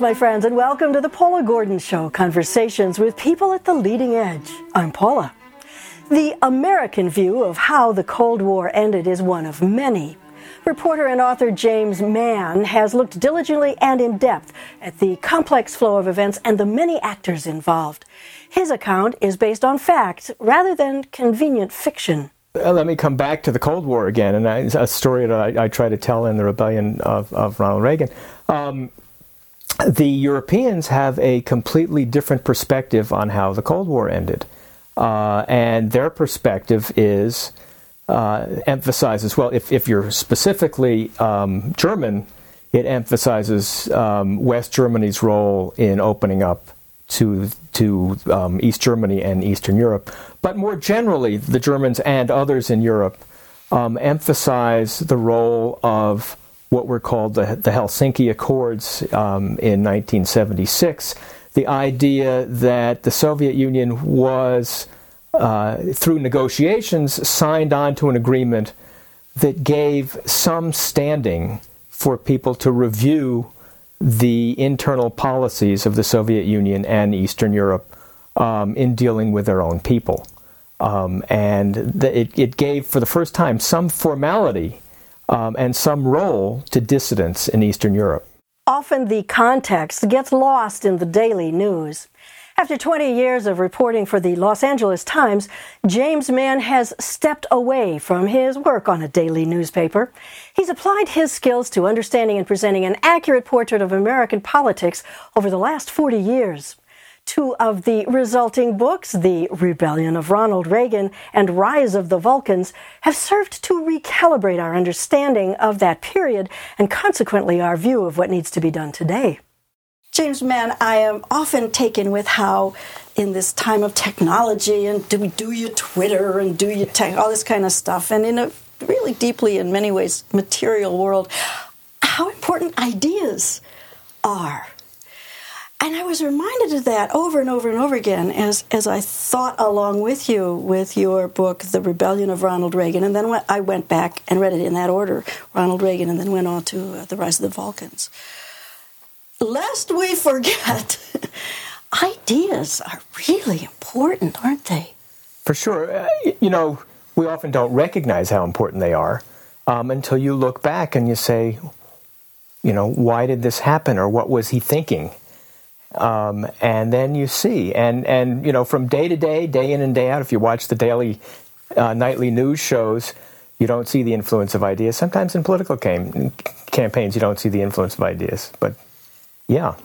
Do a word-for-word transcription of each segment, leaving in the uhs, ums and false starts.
my friends, and welcome to the Paula Gordon Show, conversations with people at the leading edge. I'm Paula. The American view of how the Cold War ended is one of many. Reporter and author James Mann has looked diligently and in depth at the complex flow of events and the many actors involved. His account is based on fact rather than convenient fiction. Uh, let me come back to the Cold War again, and I, a story that I, I try to tell in The Rebellion of, of Ronald Reagan. Um, the Europeans have a completely different perspective on how the Cold War ended. Uh, and their perspective is, uh, emphasizes, well, if, if you're specifically um, German, it emphasizes um, West Germany's role in opening up to to um, East Germany and Eastern Europe. But more generally, the Germans and others in Europe um, emphasize the role of what were called the, the Helsinki Accords um, in nineteen seventy-six, the idea that the Soviet Union was, uh, through negotiations, signed on to an agreement that gave some standing for people to review the internal policies of the Soviet Union and Eastern Europe um, in dealing with their own people. Um, and the, it, it gave, for the first time, some formality um, and some role to dissidents in Eastern Europe. Often the context gets lost in the daily news. After twenty years of reporting for the Los Angeles Times, James Mann has stepped away from his work on a daily newspaper. He's applied his skills to understanding and presenting an accurate portrait of American politics over the last forty years. Two of the resulting books, The Rebellion of Ronald Reagan and Rise of the Vulcans, have served to recalibrate our understanding of that period and consequently our view of what needs to be done today. James Mann, I am often taken with how in this time of technology and do we do your Twitter and do your tech, all this kind of stuff, and in a really deeply, in many ways, material world, how important ideas are. And I was reminded of that over and over and over again as, as I thought along with you with your book, The Rebellion of Ronald Reagan, and then I went back and read it in that order, Ronald Reagan, and then went on to uh, The Rise of the Vulcans. Lest we forget, ideas are really important, aren't they? For sure. Uh, you know, we often don't recognize how important they are um, until you look back and you say, you know, why did this happen, or what was he thinking? Um, and then you see, and, and, you know, from day to day, day in and day out, if you watch the daily, uh, nightly news shows, you don't see the influence of ideas. Sometimes in political cam- campaigns, you don't see the influence of ideas, but yeah.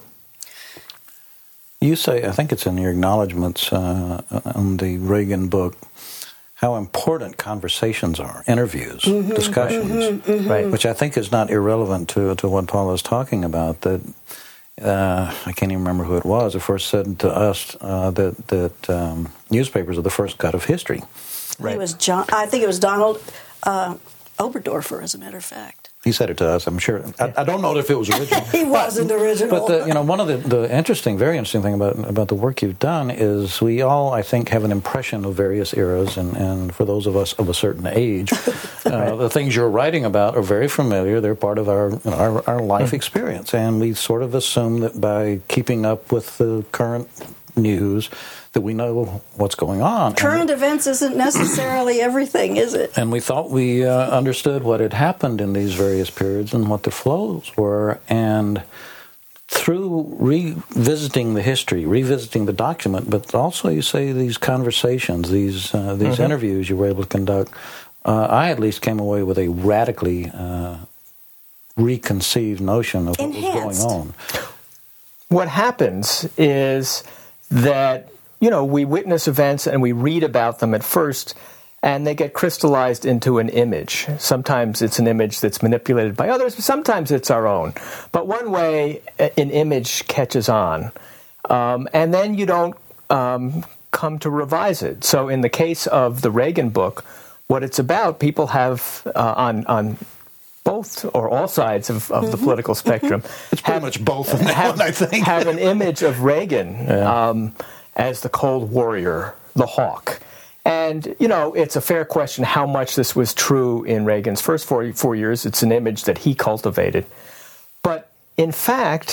You say, I think it's in your acknowledgments uh, on the Reagan book, how important conversations are, interviews, mm-hmm, discussions, mm-hmm, mm-hmm. right? Which I think is not irrelevant to to what Paula is talking about. That uh, I can't even remember who it was who first said to us uh, that that um, newspapers are the first cut of history. Right. It was John. I think it was Donald uh, Oberdorfer, as a matter of fact. He said it to us, I'm sure. I, I don't know if it was original. He wasn't original. But the, you know, one of the, the interesting, very interesting thing about about the work you've done is we all, I think, have an impression of various eras, and, and for those of us of a certain age, uh, the things you're writing about are very familiar. They're part of our you know, our, our life experience, and we sort of assume that by keeping up with the current news, that we know what's going on. Current and, events isn't necessarily everything, is it? And we thought we uh, understood what had happened in these various periods and what the flows were. And through revisiting the history, revisiting the document, but also, you say, these conversations, these uh, these mm-hmm. interviews you were able to conduct, uh, I at least came away with a radically uh, reconceived notion of Enhanced. what was going on. What happens is that, you know, we witness events and we read about them at first, and they get crystallized into an image. Sometimes it's an image that's manipulated by others, but sometimes it's our own. But one way an image catches on, um, and then you don't um, come to revise it. So in the case of the Reagan book, what it's about, people have uh, on on both or all sides of, of mm-hmm. the political spectrum. It's pretty have, much both in that have, one, I think. have an image of Reagan yeah. um, as the cold warrior, the hawk. And, you know, it's a fair question how much this was true in Reagan's first four, four years. It's an image that he cultivated. But, in fact,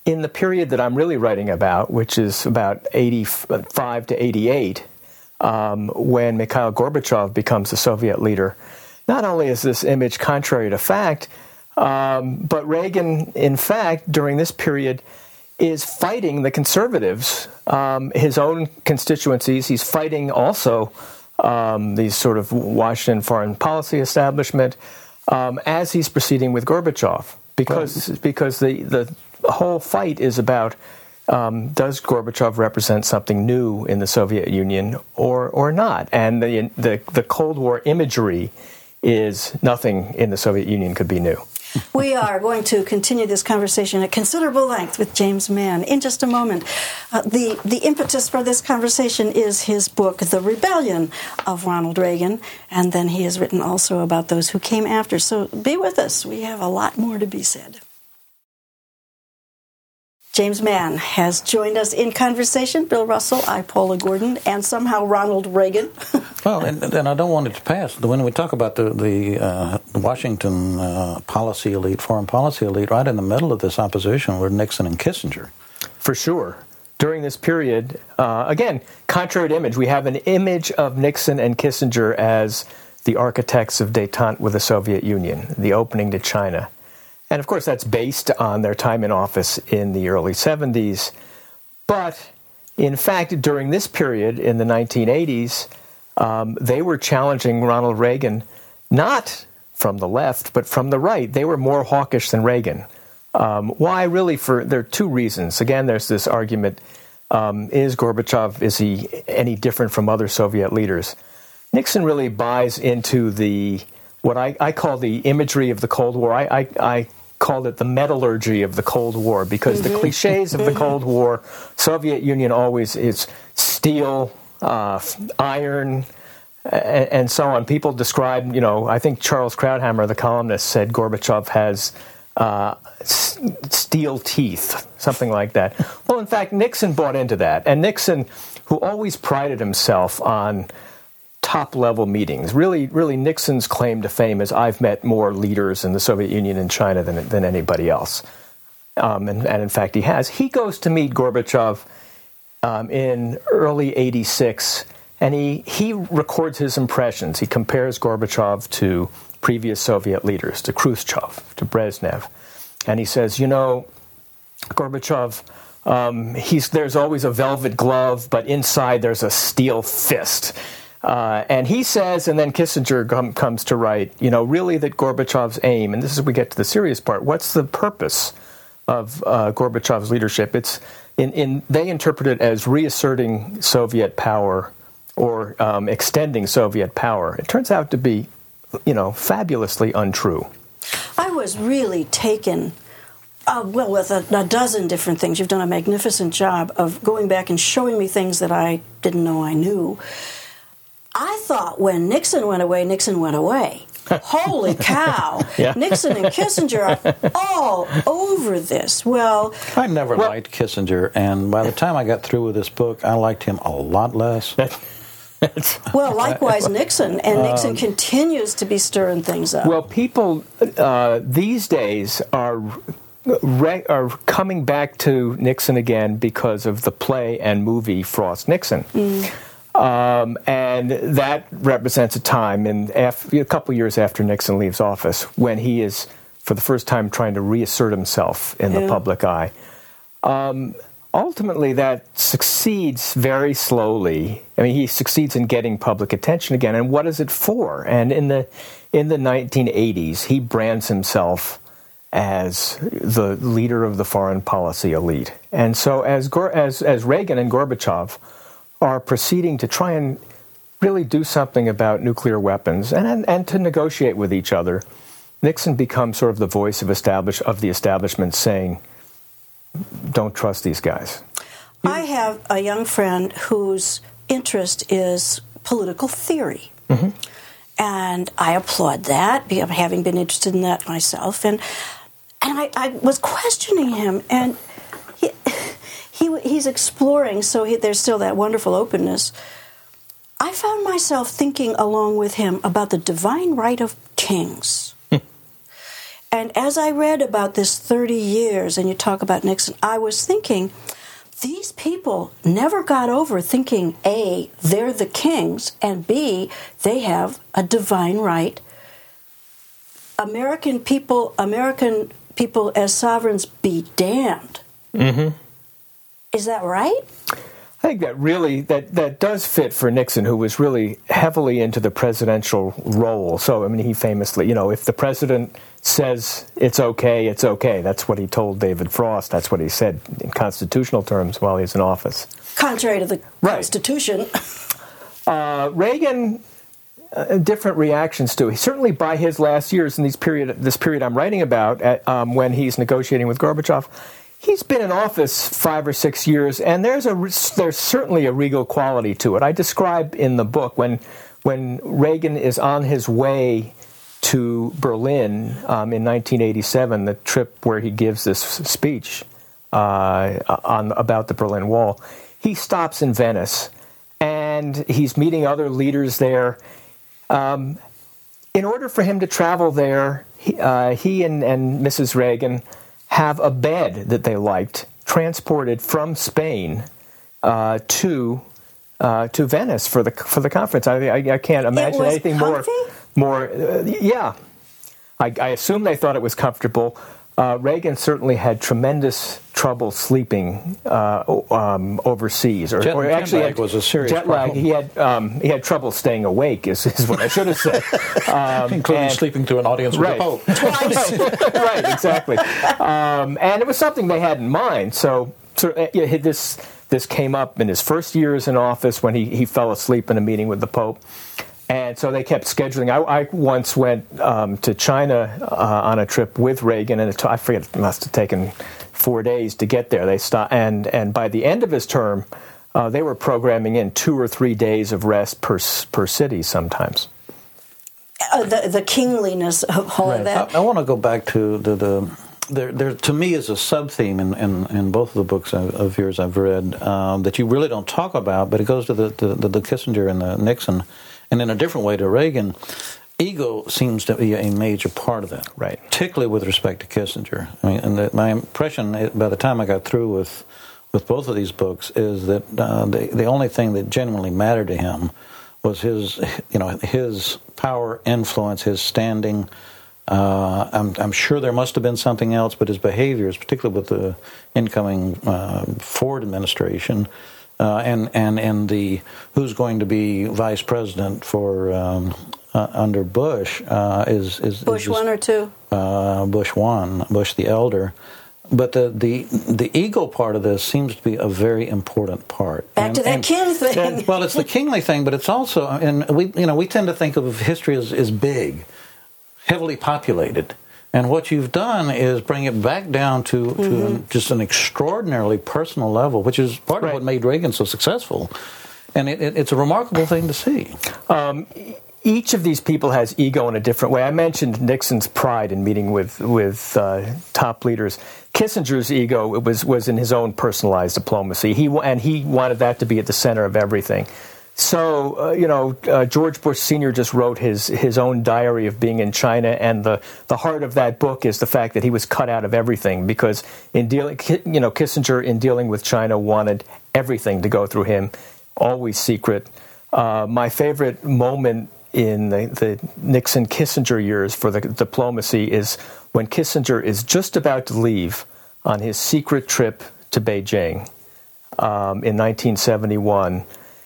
in the period that I'm really writing about, which is about eighty-five to eighty-eight, um, when Mikhail Gorbachev becomes the Soviet leader, not only is this image contrary to fact, um, but Reagan, in fact, during this period, is fighting the conservatives, um, his own constituencies. He's fighting also um, these sort of Washington foreign policy establishment um, as he's proceeding with Gorbachev, because right. because the, the whole fight is about um, does Gorbachev represent something new in the Soviet Union or or not? And the the, the Cold War imagery is nothing in the Soviet Union could be new. We are going to continue this conversation at considerable length with James Mann in just a moment. Uh, the, the impetus for this conversation is his book, The Rebellion of Ronald Reagan, and then he has written also about those who came after. So be with us. We have a lot more to be said. James Mann has joined us in conversation. Bill Russell, I, Paula Gordon, and somehow Ronald Reagan. Well, and, and I don't want it to pass. When we talk about the, the uh, Washington uh, policy elite, foreign policy elite, right in the middle of this opposition were Nixon and Kissinger. For sure. During this period, uh, again, contrary to image, we have an image of Nixon and Kissinger as the architects of détente with the Soviet Union, the opening to China. And, of course, that's based on their time in office in the early seventies. But, in fact, during this period in the nineteen eighties, um, they were challenging Ronald Reagan not from the left, but from the right. They were more hawkish than Reagan. Um, why? Really, for there are two reasons. Again, there's this argument, um, is Gorbachev, is he any different from other Soviet leaders? Nixon really buys into the what I, I call the imagery of the Cold War. I, I, I called it the metallurgy of the Cold War, because mm-hmm. the cliches of the Cold War, Soviet Union always is steel, uh, iron, and, and so on. People describe, you know, I think Charles Krauthammer, the columnist, said Gorbachev has uh, s- steel teeth, something like that. Well, in fact, Nixon bought into that. And Nixon, who always prided himself on top-level meetings. Really, really, Nixon's claim to fame is, I've met more leaders in the Soviet Union and China than than anybody else. Um, and, and in fact, he has. He goes to meet Gorbachev um, in early eighty-six, and he, he records his impressions. He compares Gorbachev to previous Soviet leaders, to Khrushchev, to Brezhnev. And he says, you know, Gorbachev, um, he's, there's always a velvet glove, but inside there's a steel fist. Uh, and he says, and then Kissinger com- comes to write, you know, really that Gorbachev's aim, and this is where we get to the serious part, what's the purpose of uh, Gorbachev's leadership? It's in, in they interpret it as reasserting Soviet power or um, extending Soviet power. It turns out to be, you know, fabulously untrue. I was really taken, uh, well, with a, a dozen different things. You've done a magnificent job of going back and showing me things that I didn't know I knew. I thought when Nixon went away, Nixon went away. Holy cow. Yeah. Nixon and Kissinger are all over this. Well, I never well, liked Kissinger, and by the time I got through with this book, I liked him a lot less. Well, likewise Nixon, and Nixon um, continues to be stirring things up. Well, people uh, these days are re- are coming back to Nixon again because of the play and movie Frost Nixon. Mm. Um, and that represents a time, in af- a couple years after Nixon leaves office, when he is, for the first time, trying to reassert himself in yeah. the public eye. Um, ultimately, that succeeds very slowly. I mean, he succeeds in getting public attention again. And what is it for? And in the in the nineteen eighties, he brands himself as the leader of the foreign policy elite. And so, as Gor- as as Reagan and Gorbachev are proceeding to try and really do something about nuclear weapons and, and and to negotiate with each other, Nixon becomes sort of the voice of establish of the establishment, saying, "Don't trust these guys." I have a young friend whose interest is political theory, mm-hmm. and I applaud that, having been interested in that myself. And and I, I was questioning him, and he. He, he's exploring, so he, there's still that wonderful openness. I found myself thinking along with him about the divine right of kings. And as I read about this thirty years, and you talk about Nixon, I was thinking, these people never got over thinking, A, they're the kings, and B, they have a divine right. American people, American people as sovereigns be damned. Mm-hmm. Is that right? I think that really, that, that does fit for Nixon, who was really heavily into the presidential role. So, I mean, he famously, you know, if the president says it's okay, it's okay. That's what he told David Frost. That's what he said in constitutional terms while he was in office. Contrary to the right. Constitution. uh, Reagan, uh, different reactions to it. Certainly by his last years in these period, this period I'm writing about, at, um, when he's negotiating with Gorbachev, he's been in office five or six years, and there's a there's certainly a regal quality to it. I describe in the book when when Reagan is on his way to Berlin um, in nineteen eighty-seven, the trip where he gives this speech uh, on about the Berlin Wall. He stops in Venice, and he's meeting other leaders there. Um, in order for him to travel there, he, uh, he and, and Missus Reagan have a bed that they liked transported from Spain uh, to uh, to Venice for the for the conference. I, I, I can't imagine anything comfy? more more. Uh, yeah, I, I assume they thought it was comfortable. Uh, Reagan certainly had tremendous trouble sleeping uh, um, overseas, or, jet, or actually jet lag had, was a serious jet lag. problem. He had um, he had trouble staying awake, is, is what I should have said, um, including and, sleeping through an audience with right. the Pope. right, right, exactly. Um, and it was something they had in mind. So, so uh, this this came up in his first years in office when he, he fell asleep in a meeting with the Pope. And so they kept scheduling. I, I once went um, to China uh, on a trip with Reagan, and it t- I forget, it must have taken four days to get there. They stopped, and and by the end of his term, uh, they were programming in two or three days of rest per per city sometimes. Uh, the the kingliness of all Right. of that. I, I want to go back to the, the there, there to me is a sub theme in, in, in both of the books of, of yours I've read um, that you really don't talk about, but it goes to the the, the, the Kissinger and the Nixon. And in a different way to Reagan, ego seems to be a major part of that, right? Particularly with respect to Kissinger. I mean, and the, my impression by the time I got through with with both of these books is that uh, the the only thing that genuinely mattered to him was his, you know, his power, influence, his standing. Uh, I'm, I'm sure there must have been something else, but his behaviors, particularly with the incoming uh, Ford administration. Uh, and and and the who's going to be vice president for um, uh, under Bush uh, is is Bush is just, one or two. Uh, Bush one, Bush the elder, but the, the the ego part of this seems to be a very important part. Back and, to that and, king thing. And, well, it's the kingly thing, but it's also, and we you know we tend to think of history as, as big, heavily populated. And what you've done is bring it back down to, to mm-hmm. an, just an extraordinarily personal level, which is part right. of what made Reagan so successful. And it, it, it's a remarkable thing to see. Um, each of these people has ego in a different way. I mentioned Nixon's pride in meeting with with uh, top leaders. Kissinger's ego it was was in his own personalized diplomacy. He and he wanted that to be at the center of everything. So, uh, you know, uh, George Bush Senior just wrote his, his own diary of being in China, and the, the heart of that book is the fact that he was cut out of everything because in dealing, you know, Kissinger in dealing with China wanted everything to go through him, always secret. Uh, my favorite moment in the, the Nixon-Kissinger years for the diplomacy is when Kissinger is just about to leave on his secret trip to Beijing um, in nineteen seventy-one.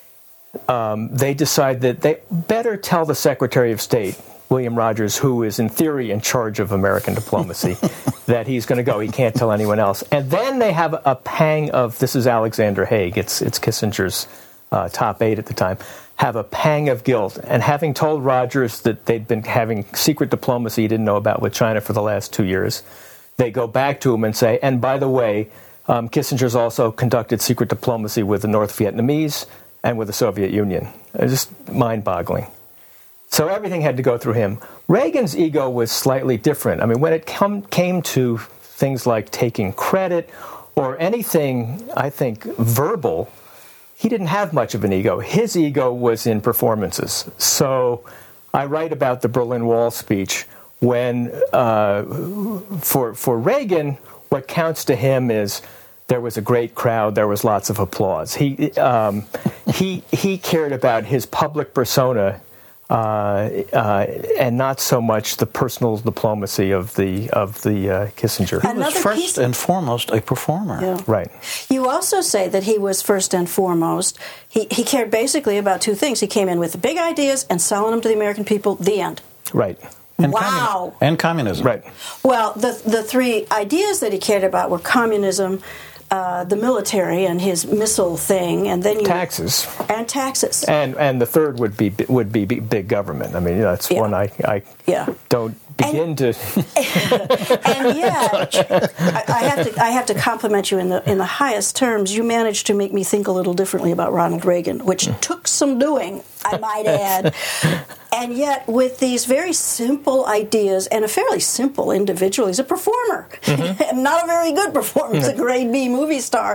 Um, they decide that they better tell the Secretary of State, William Rogers, who is in theory in charge of American diplomacy, that he's going to go. He can't tell anyone else. And then they have a pang of, this is Alexander Haig, it's, it's Kissinger's uh, top aide at the time, have a pang of guilt. And having told Rogers that they'd been having secret diplomacy he didn't know about with China for the last two years, they go back to him and say, and by the way, um, Kissinger's also conducted secret diplomacy with the North Vietnamese and with the Soviet Union. It's just mind-boggling. So everything had to go through him. Reagan's ego was slightly different. I mean, when it come, came to things like taking credit or anything, I think, verbal, he didn't have much of an ego. His ego was in performances. So I write about the Berlin Wall speech when uh, for for Reagan, what counts to him is there was a great crowd, there was lots of applause. He um, he he cared about his public persona. Uh, uh, and not so much the personal diplomacy of the of the uh, Kissinger. He was first and foremost a performer. Yeah. Right. You also say that he was first and foremost, he, he cared basically about two things. He came in with the big ideas and selling them to the American people, the end. Right. And wow. Communi- and communism. Right. Well, the, the three ideas that he cared about were communism, Uh, the military and his missile thing, and then you, taxes and taxes, and and the third would be would be big government. I mean, you know, that's yeah. one I I yeah. don't begin and, to. And yet, I, I have to I have to compliment you in the in the highest terms. You managed to make me think a little differently about Ronald Reagan, which took some doing, I might add. And yet, with these very simple ideas and a fairly simple individual, he's a performer, mm-hmm. not a very good performer, he's a grade B movie star.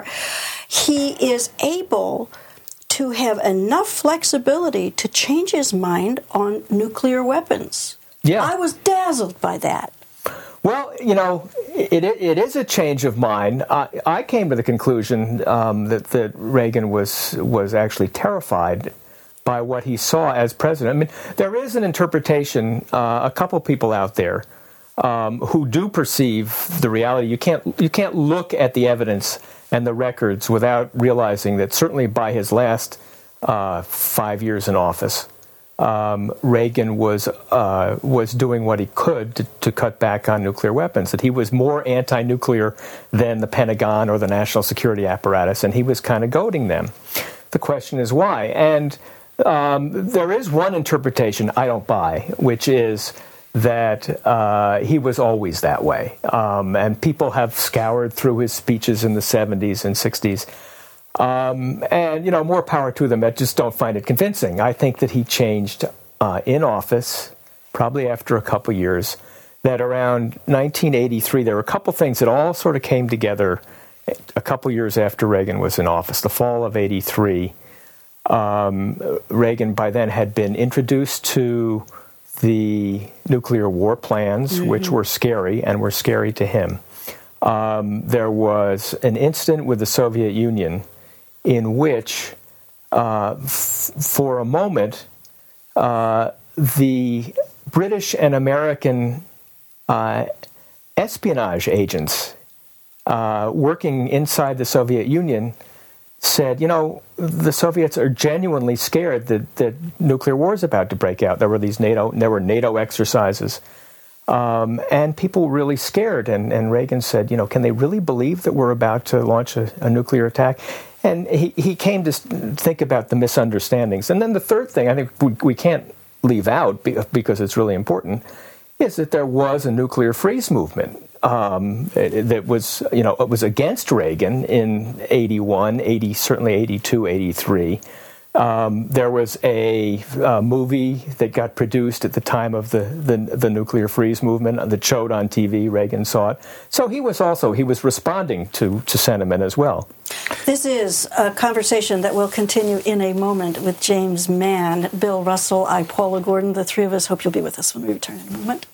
He is able to have enough flexibility to change his mind on nuclear weapons. Yeah. I was dazzled by that. Well, you know, it it is a change of mind. I, I came to the conclusion um, that that Reagan was was actually terrified by what he saw as president. I mean, there is an interpretation, uh, a couple people out there um, who do perceive the reality. You can't you can't look at the evidence and the records without realizing that certainly by his last uh, five years in office, um, Reagan was uh, was doing what he could to, to cut back on nuclear weapons. That he was more anti-nuclear than the Pentagon or the national security apparatus, and he was kind of goading them. The question is why? And Um, there is one interpretation I don't buy, which is that uh, he was always that way. Um, and people have scoured through his speeches in the seventies and sixties. Um, and, you know, more power to them. I just don't find it convincing. I think that he changed uh, in office, probably after a couple years, that around nineteen eighty-three, there were a couple things that all sort of came together a couple years after Reagan was in office. The fall of eighty-three. Um, Reagan by then had been introduced to the nuclear war plans, mm-hmm. which were scary and were scary to him. Um, there was an incident with the Soviet Union in which, uh, f- for a moment, uh, the British and American uh, espionage agents uh, working inside the Soviet Union said, you know, the Soviets are genuinely scared that, that nuclear war is about to break out. There were these NATO, there were NATO exercises, um, and people were really scared. And, and Reagan said, you know, can they really believe that we're about to launch a, a nuclear attack? And he, he came to think about the misunderstandings. And then the third thing I think we, we can't leave out because it's really important is that there was a nuclear freeze movement. Um, that was, you know, it was against Reagan in eighty-one, eighty, certainly eighty-two, eighty-three. Um, there was a uh, movie that got produced at the time of the, the, the nuclear freeze movement that showed on T V. Reagan saw it. So he was also, he was responding to, to sentiment as well. This is a conversation that will continue in a moment with James Mann, Bill Russell, I, Paula Gordon. The three of us hope you'll be with us when we return in a moment.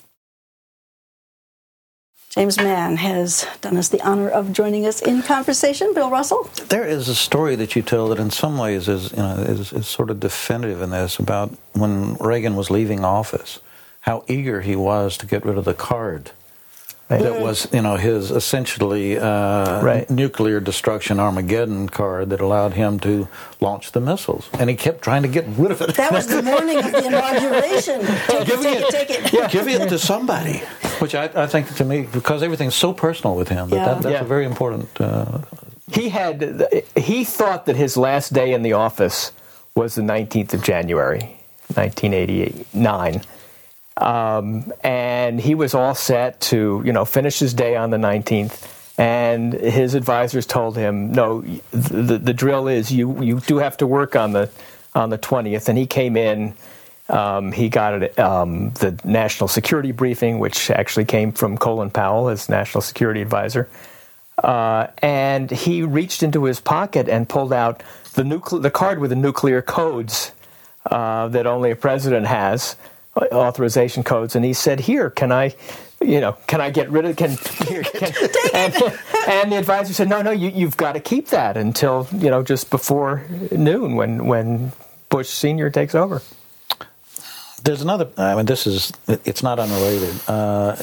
James Mann has done us the honor of joining us in conversation. Bill Russell? There is a story that you tell that in some ways is, you know, is, is sort of definitive in this about when Reagan was leaving office, how eager he was to get rid of the card. Right. That was, you know, his essentially uh, right. nuclear destruction Armageddon card that allowed him to launch the missiles. And he kept trying to get rid of it. That was the morning of the inauguration. Take it, take it, take it. Yeah, give it to somebody. Which I, I think, to me, because everything's so personal with him, that, yeah. that that's yeah. a very important... Uh, he had, he thought that his last day in the office was the nineteenth of January, nineteen eighty-nine. Um, and he was all set to, you know, finish his day on the nineteenth. And his advisors told him, no, the, the drill is you, you do have to work on the on the twentieth. And he came in, um, he got it, um, the national security briefing, which actually came from Colin Powell, his national security advisor. Uh, and he reached into his pocket and pulled out the nucle- the card with the nuclear codes uh, that only a president has. authorization codes, and he said, "Here, can I, you know, can I get rid of can?" Here, can and, and the advisor said, "No, no, you, you've got to keep that until you know just before noon when when Bush Senior takes over." There's another. I mean, this is it's not unrelated. Uh,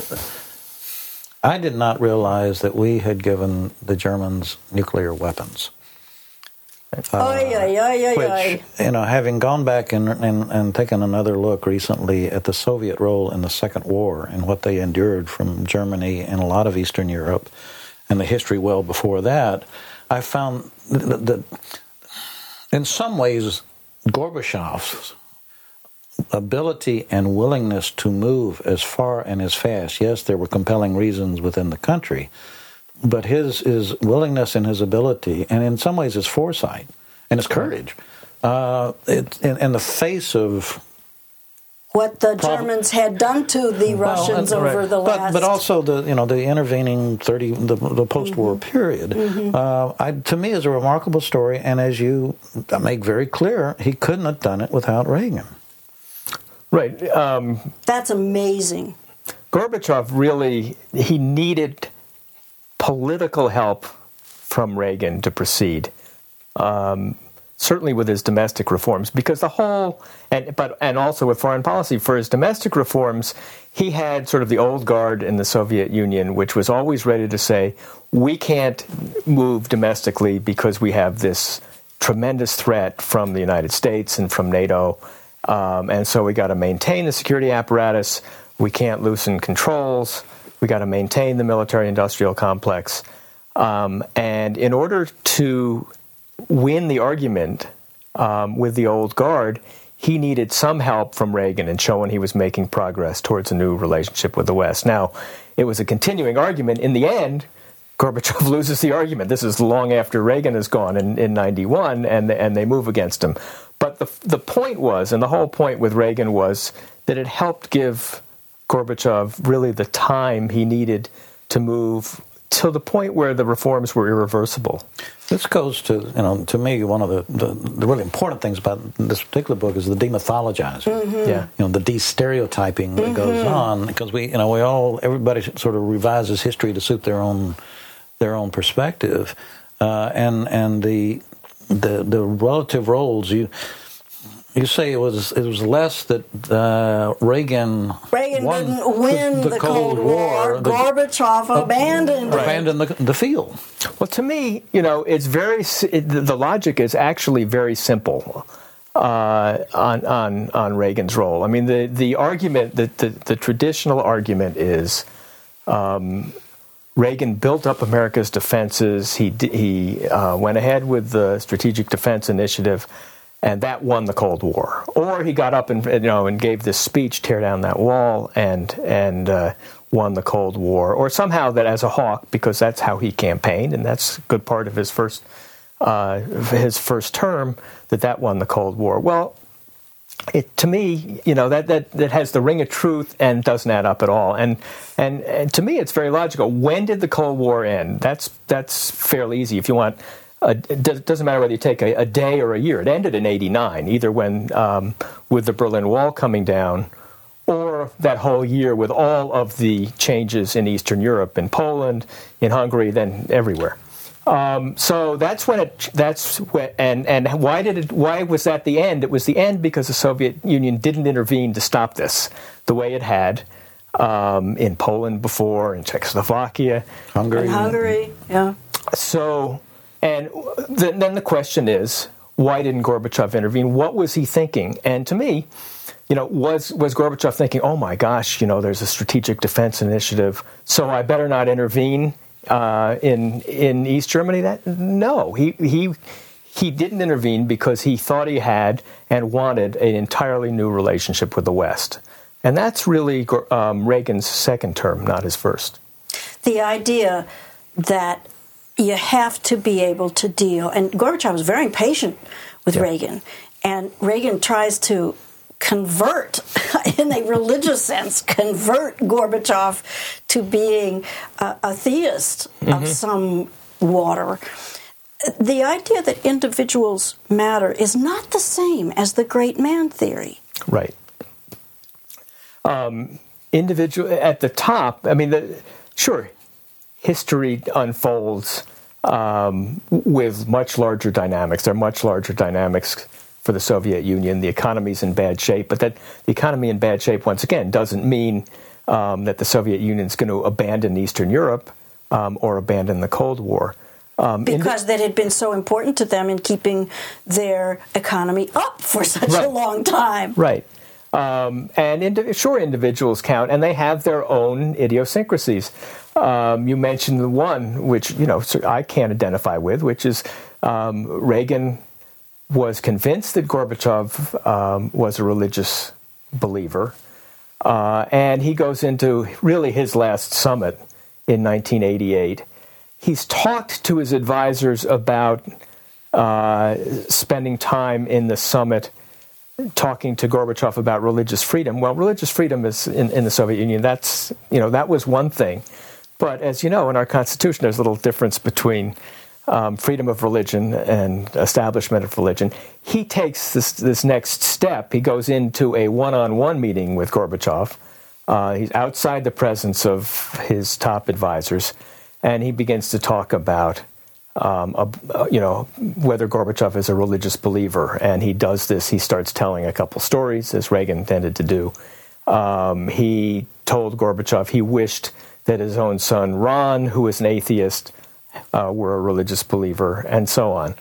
I did not realize that we had given the Germans nuclear weapons. Uh, oh, yeah, yeah, yeah, which, you know, having gone back and, and, and taken another look recently at the Soviet role in the Second War and what they endured from Germany and a lot of Eastern Europe and the history well before that, I found that, that in some ways Gorbachev's ability and willingness to move as far and as fast, yes, there were compelling reasons within the country, but his his willingness and his ability, and in some ways his foresight and his courage, uh, it, in, in the face of what the prob- Germans had done to the Russians well, over right. the last, but, but also the you know the intervening thirty the, the post-war mm-hmm. period, mm-hmm. Uh, I, to me is a remarkable story, and as you make very clear, he couldn't have done it without Reagan. Right. Um, That's amazing. Gorbachev really he needed political help from Reagan to proceed, um, certainly with his domestic reforms, because the whole, and but and also with foreign policy, for his domestic reforms, he had sort of the old guard in the Soviet Union, which was always ready to say, we can't move domestically because we have this tremendous threat from the United States and from NATO, um, and so we got to maintain the security apparatus, we can't loosen controls, we got to maintain the military-industrial complex. Um, and in order to win the argument um, with the old guard, he needed some help from Reagan in showing he was making progress towards a new relationship with the West. Now, it was a continuing argument. In the end, Gorbachev loses the argument. This is long after Reagan is gone in, in ninety-one, and, and they move against him. But the the point was, and the whole point with Reagan was, that it helped give Gorbachev really the time he needed to move to the point where the reforms were irreversible. This goes to, you know, to me, one of the, the, the really important things about this particular book is the demythologizing. Mm-hmm. Yeah. You know, the de-stereotyping that mm-hmm. goes on, because we, you know, we all, everybody sort of revises history to suit their own, their own perspective, uh, and and the the the relative roles you. You say it was it was less that uh, Reagan Reagan won didn't win the, the Cold, Cold War. War. Gorbachev uh, abandoned right. abandoned the, the field. Well, to me, you know, it's very it, the logic is actually very simple uh, on on on Reagan's role. I mean, the the argument that the, the traditional argument is um, Reagan built up America's defenses. He he uh, went ahead with the Strategic Defense Initiative. And that won the Cold War. Or he got up and you know and gave this speech, tear down that wall, and and uh, won the Cold War. Or somehow that as a hawk, because that's how he campaigned, and that's a good part of his first uh, his first term, that that won the Cold War. Well, it to me, you know, that that that has the ring of truth and doesn't add up at all. And and and to me, it's very logical. When did the Cold War end? That's that's fairly easy if you want. Uh, it doesn't matter whether you take a, a day or a year. It ended in eighty-nine, either when um, with the Berlin Wall coming down, or that whole year with all of the changes in Eastern Europe, in Poland, in Hungary, then everywhere. Um, so that's when it. That's when, and and why did it? Why was that the end? It was the end because the Soviet Union didn't intervene to stop this the way it had um, in Poland before, in Czechoslovakia, Hungary, and Hungary, yeah. So. And th- then the question is, why didn't Gorbachev intervene? What was he thinking? And to me, you know, was was Gorbachev thinking, oh my gosh, you know, there's a strategic defense initiative, so I better not intervene uh, in in East Germany? That no, he he he didn't intervene because he thought he had and wanted an entirely new relationship with the West, and that's really um, Reagan's second term, not his first. The idea that you have to be able to deal. And Gorbachev was very impatient with yeah. Reagan. And Reagan tries to convert, in a religious sense, convert Gorbachev to being a, a theist mm-hmm. of some water. The idea that individuals matter is not the same as the great man theory. Right. um, individual at the top. I mean, the, sure, history unfolds um, with much larger dynamics. There are much larger dynamics for the Soviet Union. The economy's in bad shape, but that the economy in bad shape, once again, doesn't mean um, that the Soviet Union is going to abandon Eastern Europe um, or abandon the Cold War. Um, because that had been so important to them in keeping their economy up for such right. a long time. Right. Um, and indi- sure, individuals count, and they have their own idiosyncrasies. Um, you mentioned the one which, you know, I can't identify with, which is um, Reagan was convinced that Gorbachev um, was a religious believer, uh, and he goes into really his last summit in nineteen eighty-eight. He's talked to his advisors about uh, spending time in the summit talking to Gorbachev about religious freedom. Well, religious freedom is in, in the Soviet Union. That's, you know, that was one thing. But as you know, in our Constitution, there's a little difference between um, freedom of religion and establishment of religion. He takes this, this next step. He goes into a one-on-one meeting with Gorbachev. Uh, he's outside the presence of his top advisors, and he begins to talk about Um, uh, you know, whether Gorbachev is a religious believer, and he does this. He starts telling a couple stories, as Reagan tended to do. Um, he told Gorbachev he wished that his own son, Ron, who is an atheist, uh, were a religious believer, and so on.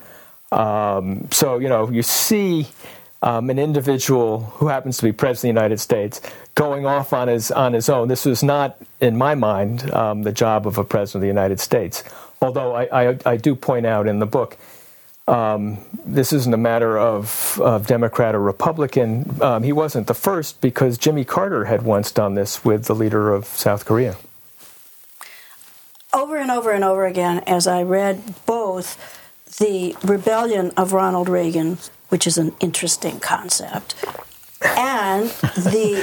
Um, so, you know, you see um, an individual who happens to be President of the United States going off on his, on his own. This was not, in my mind, um, the job of a President of the United States. Although I, I, I do point out in the book, um, this isn't a matter of, of Democrat or Republican. Um, he wasn't the first, because Jimmy Carter had once done this with the leader of South Korea. Over and over and over again, as I read both the rebellion of Ronald Reagan, which is an interesting concept, and the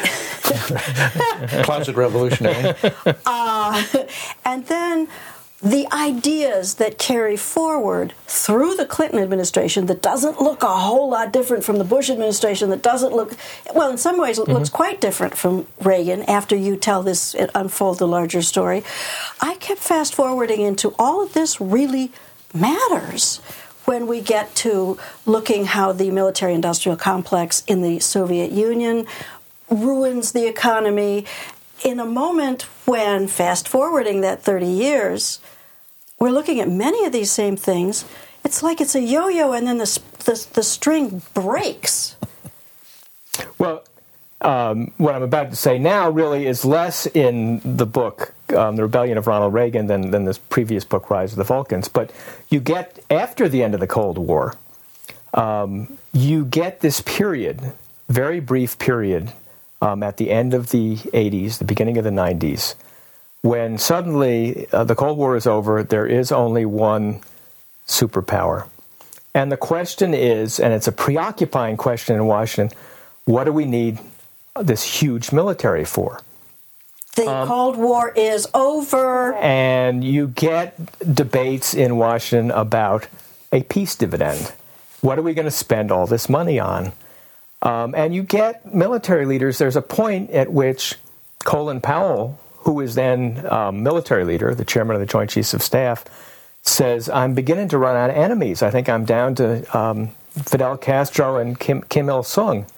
closet revolutionary, uh, and then the ideas that carry forward through the Clinton administration that doesn't look a whole lot different from the Bush administration, that doesn't look, well, in some ways it mm-hmm. looks quite different from Reagan after you tell this, unfold the larger story. I kept fast forwarding into all of this really matters when we get to looking how the military-industrial complex in the Soviet Union ruins the economy in a moment when, fast forwarding that thirty years, we're looking at many of these same things. It's like it's a yo-yo, and then the the, the string breaks. Well, um, what I'm about to say now really is less in the book, um, The Rebellion of Ronald Reagan, than, than this previous book, Rise of the Vulcans. But you get, after the end of the Cold War, um, you get this period, very brief period, um, at the end of the eighties, the beginning of the nineties, when suddenly uh, the Cold War is over, there is only one superpower. And the question is, and it's a preoccupying question in Washington, what do we need this huge military for? The um, Cold War is over. And you get debates in Washington about a peace dividend. What are we going to spend all this money on? Um, and you get military leaders. There's a point at which Colin Powell, who is then um, military leader, the chairman of the Joint Chiefs of Staff, says, I'm beginning to run out of enemies. I think I'm down to um, Fidel Castro and Kim, Kim Il-sung.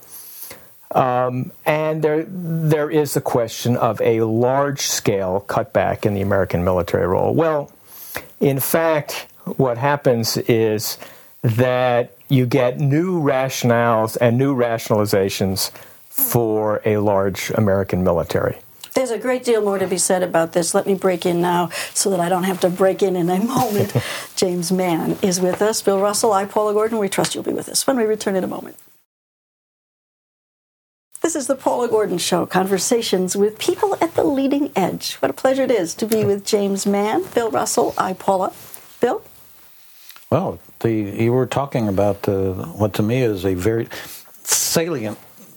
Um, and there, there is the question of a large-scale cutback in the American military role. Well, in fact, what happens is that you get new rationales and new rationalizations for a large American military. There's a great deal more to be said about this. Let me break in now so that I don't have to break in in a moment. James Mann is with us. Bill Russell, I, Paula Gordon. We trust you'll be with us when we return in a moment. This is the Paula Gordon Show, conversations with people at the leading edge. What a pleasure it is to be with James Mann, Bill Russell, I, Paula. Bill? Well, the, you were talking about uh, what to me is a very salient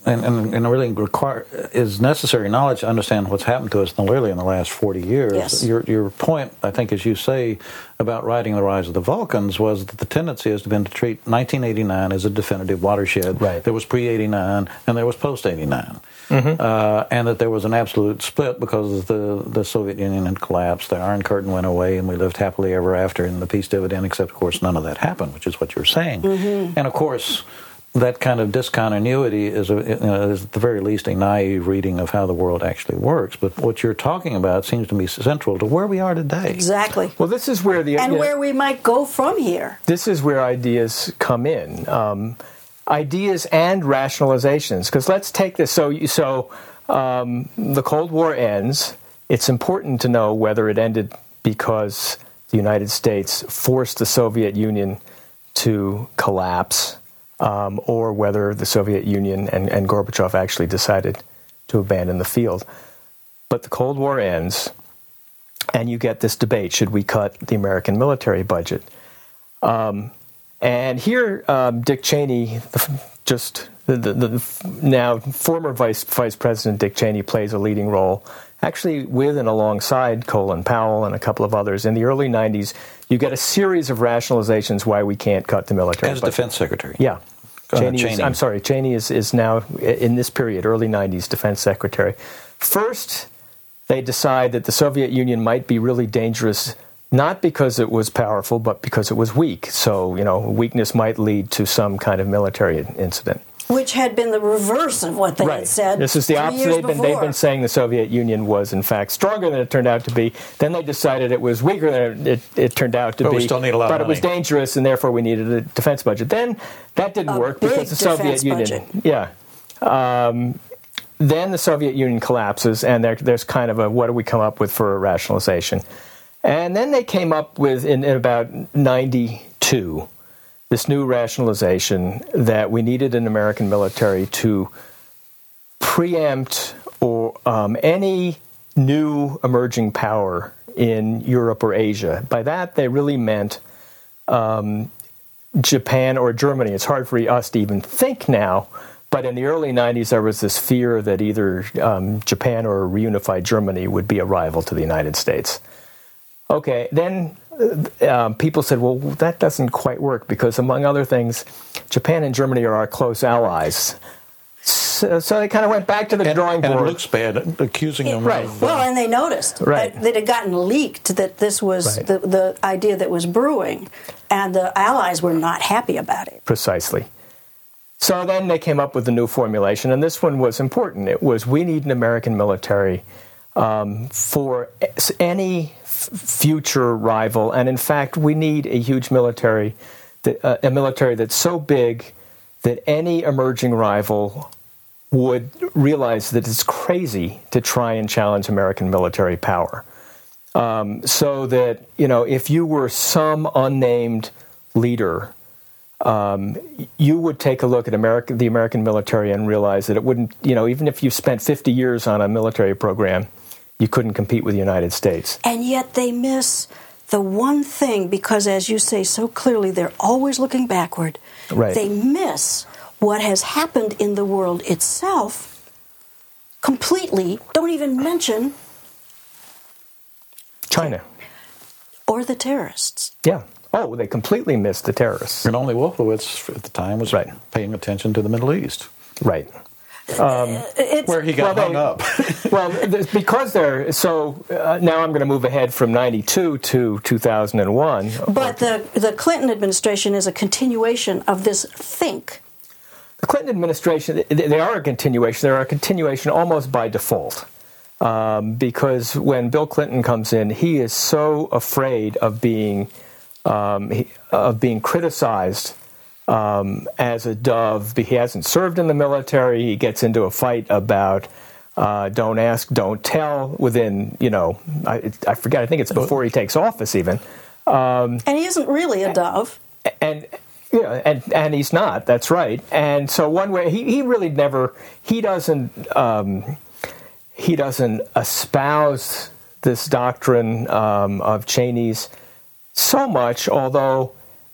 and, and, and really require is necessary knowledge to understand what's happened to us really in the last forty years. Yes. Your your point, I think, as you say, about writing The Rise of the Vulcans was that the tendency has been to treat nineteen eighty-nine as a definitive watershed. Right. There was pre eighty-nine and there was post eighty-nine. Mm-hmm. Uh, and that there was an absolute split because the, the Soviet Union had collapsed, the Iron Curtain went away, and we lived happily ever after in the peace dividend, except, of course, none of that happened, which is what you're saying. Mm-hmm. And, of course, that kind of discontinuity is, a, you know, is, at the very least, a naive reading of how the world actually works. But what you're talking about seems to be central to where we are today. Exactly. Well, this is where the... And you know, where we might go from here. This is where ideas come in. Um, ideas and rationalizations. Because let's take this. So, so um, the Cold War ends. It's important to know whether it ended because the United States forced the Soviet Union to collapse, um, or whether the Soviet Union and, and Gorbachev actually decided to abandon the field. But the Cold War ends, and you get this debate, should we cut the American military budget? Um, and here, um, Dick Cheney, just the, the, the now former Vice Vice President Dick Cheney, plays a leading role, actually with and alongside Colin Powell and a couple of others. In the early nineties, you get a series of rationalizations why we can't cut the military As budget. Defense Secretary. Yeah. Uh, Cheney is, Cheney. I'm sorry, Cheney is, is now, in this period, early nineties, Defense Secretary. First, they decide that the Soviet Union might be really dangerous, not because it was powerful, but because it was weak. So, you know, weakness might lead to some kind of military incident. Which had been the reverse of what they Right. had said. This is the three opposite. years They've been, they've before. been saying the Soviet Union was, in fact, stronger than it turned out to be. Then they decided it was weaker than it, it, it turned out to But be. we still need a lot But of it was money. dangerous, and therefore we needed a defense budget. Then that didn't A work big because the Soviet defense Union. budget. Yeah. Um, then the Soviet Union collapses, and there, there's kind of a what do we come up with for a rationalization? And then they came up with, in, in about ninety-two, this new rationalization that we needed an American military to preempt or um, any new emerging power in Europe or Asia. By that, they really meant um, Japan or Germany. It's hard for us to even think now, but in the early nineties, there was this fear that either um, Japan or a reunified Germany would be a rival to the United States. Okay, then um, people said, well, that doesn't quite work because, among other things, Japan and Germany are our close allies. So, so they kind of went back to the And, drawing and board. it looks bad, accusing them Right. of... uh, Well, and they noticed Right. that, that it had gotten leaked that this was Right. the, the idea that was brewing, and the Allies were not happy about it. Precisely. So then they came up with a new formulation, and this one was important. It was, we need an American military um, for any f- future rival, and in fact, we need a huge military, that, uh, a military that's so big that any emerging rival would realize that it's crazy to try and challenge American military power. Um, so that, you know, if you were some unnamed leader, um, you would take a look at America, the American military and realize that it wouldn't, you know, even if you spent fifty years on a military program, you couldn't compete with the United States. And yet they miss the one thing, because as you say so clearly, they're always looking backward. Right. They miss what has happened in the world itself completely, don't even mention, China. or the terrorists. Yeah. Oh, they completely missed the terrorists. And only Wolfowitz at the time was Right. paying attention to the Middle East, Right. It's, where he got Well, hung they- up. Well, th- because they're so. Uh, now I'm going to move ahead from ninety-two to two thousand one. but the, the Clinton administration is a continuation of this think. The Clinton administration, they they are a continuation. They're a continuation almost by default. Um, because when Bill Clinton comes in, he is so afraid of being um, he, of being criticized um, as a dove. He hasn't served in the military. He gets into a fight about uh, don't ask, don't tell. Within, you know, I, I forget. I think it's before he takes office, even. And he isn't really a dove. And yeah, and and he's not. That's right. And so one way he, he really never he doesn't um, he doesn't espouse this doctrine um, of Cheney's so much. Although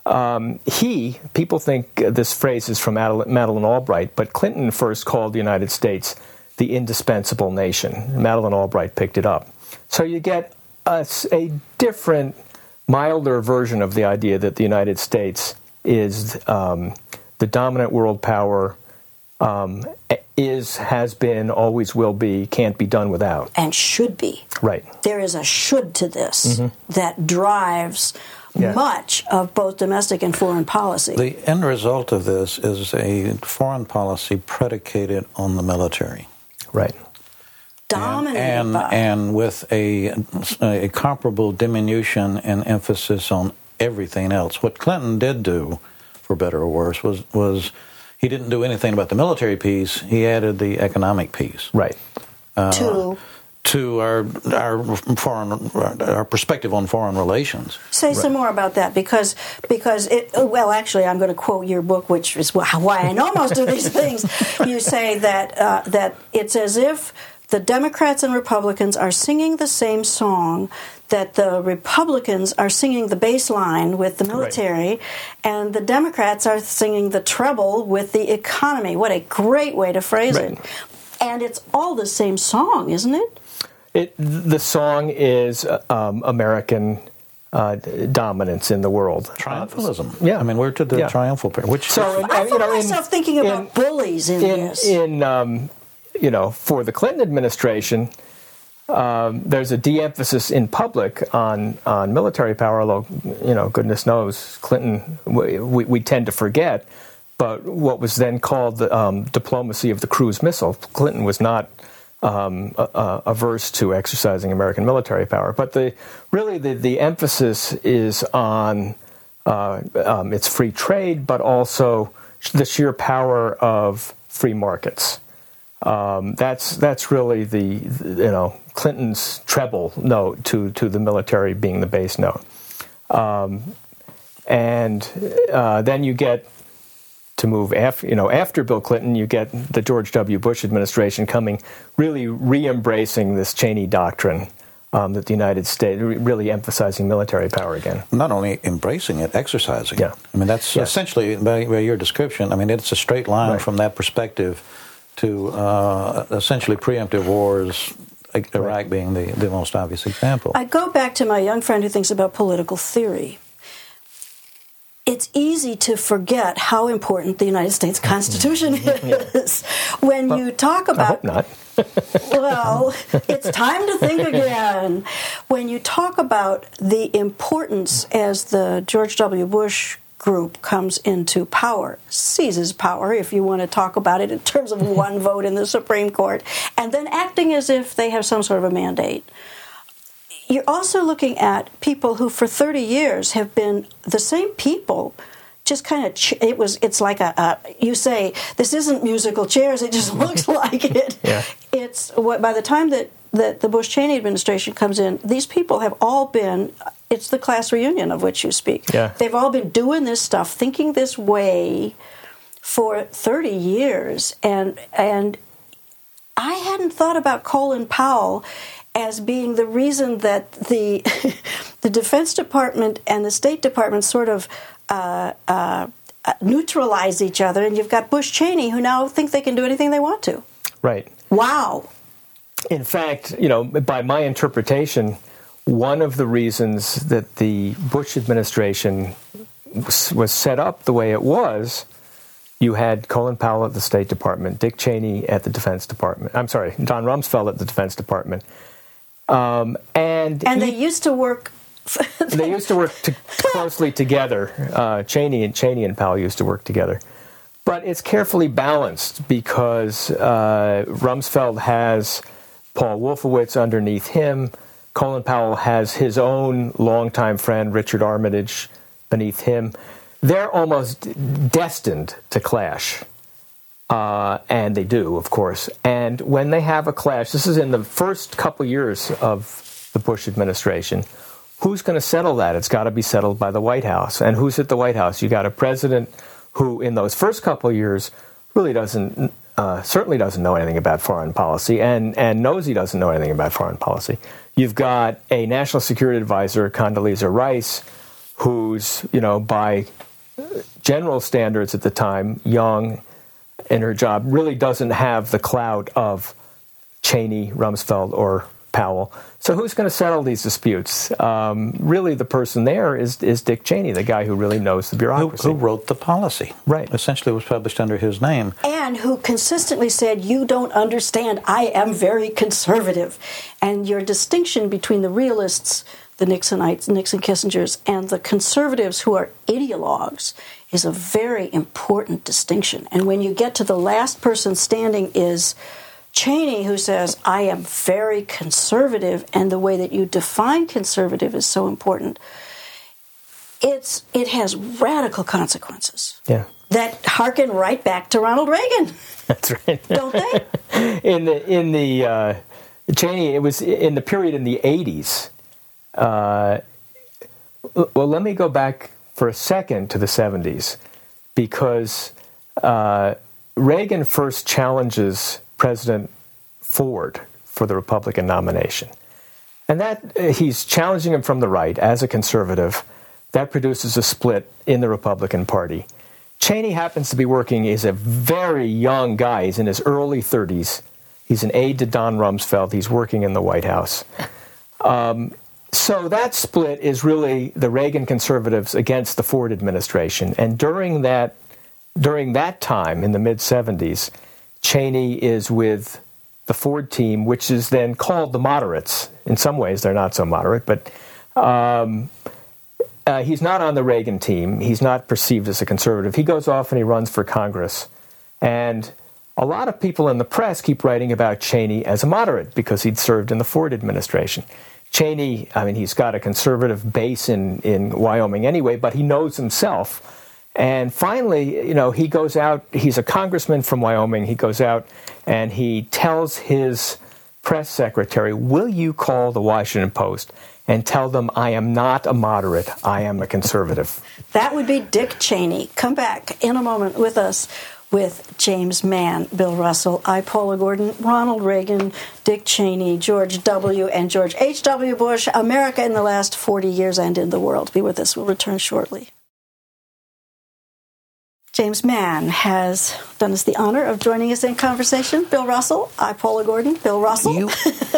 Um, he, people think this phrase is from Madeleine Albright, but Clinton first called the United States the indispensable nation. Madeleine Albright picked it up. So you get a, a different, milder version of the idea that the United States is um, the dominant world power, um, is, has been, always will be, can't be done without. And should be. Right. There is a should to this mm-hmm. that drives yeah. much of both domestic and foreign policy. The end result of this is a foreign policy predicated on the military. Right. Dominated and, by. And with a, a comparable diminution in emphasis on everything else. What Clinton did do, for better or worse, was was he didn't do anything about the military piece. He added the economic piece. Right. Uh, to to our our foreign our perspective on foreign relations. Say right. some more about that, because because it well actually I'm going to quote your book, which is why I know most of these things. You say that uh, that it's as if the Democrats and Republicans are singing the same song, that the Republicans are singing the bass line with the military, right. and the Democrats are singing the treble with the economy. What a great way to phrase right. it. And it's all the same song, isn't it? It the song is um, American uh, dominance in the world. Triumphalism. Uh, yeah. I mean, we're to the yeah. triumphal period. Which, so, I find you know, myself in, thinking about in, bullies in, in this. In, um, you know, for the Clinton administration, um, there's a de-emphasis in public on, on military power, although, you know, goodness knows, Clinton, we, we, we tend to forget, but what was then called the um, diplomacy of the cruise missile, Clinton was not um, uh, averse to exercising American military power. But the really the, the emphasis is on uh, um, its free trade, but also the sheer power of free markets. Um, that's that's really the, the you know Clinton's treble note to to the military being the bass note, um, and uh, then you get to move after you know after Bill Clinton, you get the George W. Bush administration coming, really re-embracing this Cheney doctrine um, that the United States really emphasizing military power again. Not only embracing it, exercising yeah. it. I mean that's yes. essentially by, by your description. I mean it's a straight line right. from that perspective to uh, essentially preemptive wars, Iraq right. being the, the most obvious example. I go back to my young friend who thinks about political theory. It's easy to forget how important the United States Constitution is when well, you talk about... I hope not. Well, it's time to think again. When you talk about the importance as the George W. Bush group comes into power, seizes power, if you want to talk about it in terms of one vote in the Supreme Court, and then acting as if they have some sort of a mandate. You're also looking at people who for thirty years have been the same people, just kind of, ch- it was, it's like a, a, you say, this isn't musical chairs, it just looks like it. Yeah. It's, what by the time that, that the Bush-Cheney administration comes in, these people have all been, it's the class reunion of which you speak. Yeah. They've all been doing this stuff, thinking this way for thirty years. And and I hadn't thought about Colin Powell as being the reason that the the Defense Department and the State Department sort of uh, uh, neutralize each other. And you've got Bush-Cheney who now think they can do anything they want to. Right. Wow. In fact, you know, by my interpretation, one of the reasons that the Bush administration was set up the way it was, you had Colin Powell at the State Department, Dick Cheney at the Defense Department. I'm sorry, Don Rumsfeld at the Defense Department. Um, and and he, they used to work... they used to work to, closely together. Uh, Cheney and Cheney and Powell used to work together. But it's carefully balanced because uh, Rumsfeld has Paul Wolfowitz underneath him. Colin Powell has his own longtime friend, Richard Armitage, beneath him. They're almost destined to clash. Uh, and they do, of course. And when they have a clash, this is in the first couple years of the Bush administration, who's going to settle that? It's got to be settled by the White House. And who's at the White House? You got a president who, in those first couple of years, really doesn't, uh, certainly doesn't know anything about foreign policy and, and knows he doesn't know anything about foreign policy. You've got a national security advisor, Condoleezza Rice, who's, you know, by general standards at the time, young in her job, really doesn't have the clout of Cheney, Rumsfeld, or Powell. So who's going to settle these disputes? Um, really, the person there is is Dick Cheney, the guy who really knows the bureaucracy. Who, who wrote the policy. Right. Essentially, it was published under his name. And who consistently said, you don't understand, I am very conservative. And your distinction between the realists, the Nixonites, Nixon Kissingers, and the conservatives who are ideologues is a very important distinction. And when you get to the last person standing is Cheney, who says, I am very conservative, and the way that you define conservative is so important, it's it has radical consequences. Yeah. That harken right back to Ronald Reagan. That's right. Don't they? in the in the uh, Cheney, it was in the period in the eighties. Uh, well, let me go back for a second to the seventies, because uh, Reagan first challenges President Ford for the Republican nomination. And that he's challenging him from the right as a conservative. That produces a split in the Republican Party. Cheney happens to be working, is a very young guy. He's in his early thirties. He's an aide to Don Rumsfeld. He's working in the White House. Um, so that split is really the Reagan conservatives against the Ford administration. And during that, during that time, in the mid-seventies, Cheney is with the Ford team, which is then called the moderates. In some ways, they're not so moderate, but um, uh, he's not on the Reagan team. He's not perceived as a conservative. He goes off and he runs for Congress. And a lot of people in the press keep writing about Cheney as a moderate because he'd served in the Ford administration. Cheney, I mean, he's got a conservative base in, in Wyoming anyway, but he knows himself. And finally, you know, he goes out, he's a congressman from Wyoming, he goes out and he tells his press secretary, will you call the Washington Post and tell them I am not a moderate, I am a conservative? That would be Dick Cheney. Come back in a moment with us with James Mann, Bill Russell, I, Paula Gordon, Ronald Reagan, Dick Cheney, George W. and George H W. Bush, America in the last forty years and in the world. Be with us. We'll return shortly. James Mann has done us the honor of joining us in conversation. Bill Russell, I, Paula Gordon. Bill Russell. You,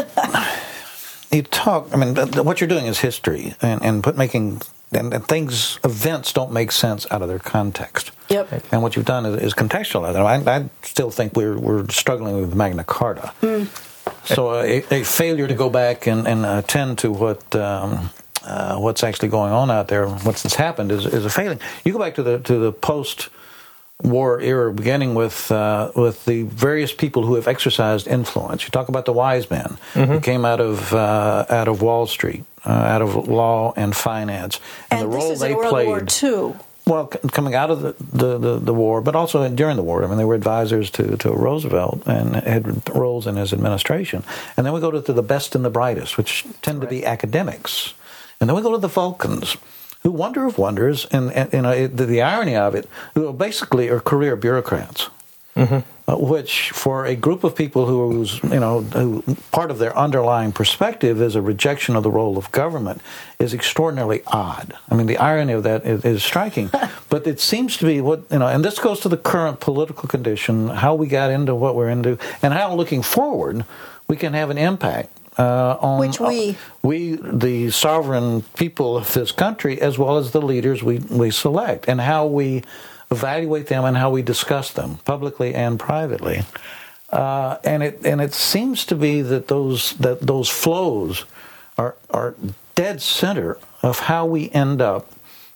you talk, I mean, what you're doing is history, and, and put making, and, and things, events don't make sense out of their context. Yep. And what you've done is, is contextualize them. I, I still think we're we're struggling with Magna Carta. Mm. So a, a failure to go back and, and attend to what um, uh, what's actually going on out there, what's happened, is, is a failing. You go back to the to the post war era, beginning with uh, with the various people who have exercised influence. You talk about the wise men mm-hmm. who came out of uh, out of Wall Street, uh, out of law and finance, and, and the role they World played. War Two. Well, coming out of the, the, the, the war, but also during the war. I mean, they were advisors to, to Roosevelt and had roles in his administration. And then we go to, to the best and the brightest, which tend right. to be academics. And then we go to the Vulcans, who wonder of wonders, and, and you know, it, the, the irony of it, who basically are career bureaucrats. Mm-hmm. Uh, which, for a group of people who's, you know, who part of their underlying perspective is a rejection of the role of government, is extraordinarily odd. I mean, the irony of that is, is striking. But it seems to be what, you know, and this goes to the current political condition, how we got into what we're into, and how, looking forward, we can have an impact. Uh, on, Which we? Uh, we, the sovereign people of this country, as well as the leaders we, we select, and how we evaluate them and how we discuss them publicly and privately, uh, and it and it seems to be that those that those flows are are dead center of how we end up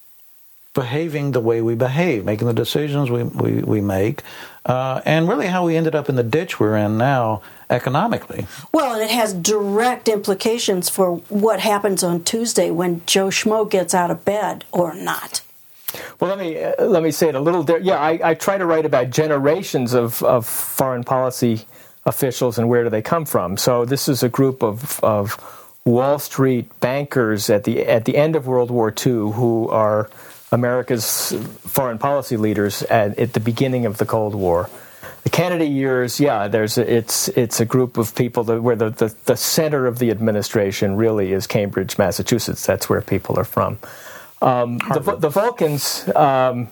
behaving the way we behave, making the decisions we we, we make, uh, and really how we ended up in the ditch we're in now economically. Well, and it has direct implications for what happens on Tuesday when Joe Schmo gets out of bed or not. Well, let me uh, let me say it a little different. Yeah, I, I try to write about generations of, of foreign policy officials and where do they come from. So this is a group of of Wall Street bankers at the at the end of World War Two who are America's foreign policy leaders at, at the beginning of the Cold War. The Kennedy years, yeah, there's a, it's it's a group of people that, where the, the, the center of the administration really is Cambridge, Massachusetts. That's where people are from. Um, the, the Vulcans, um,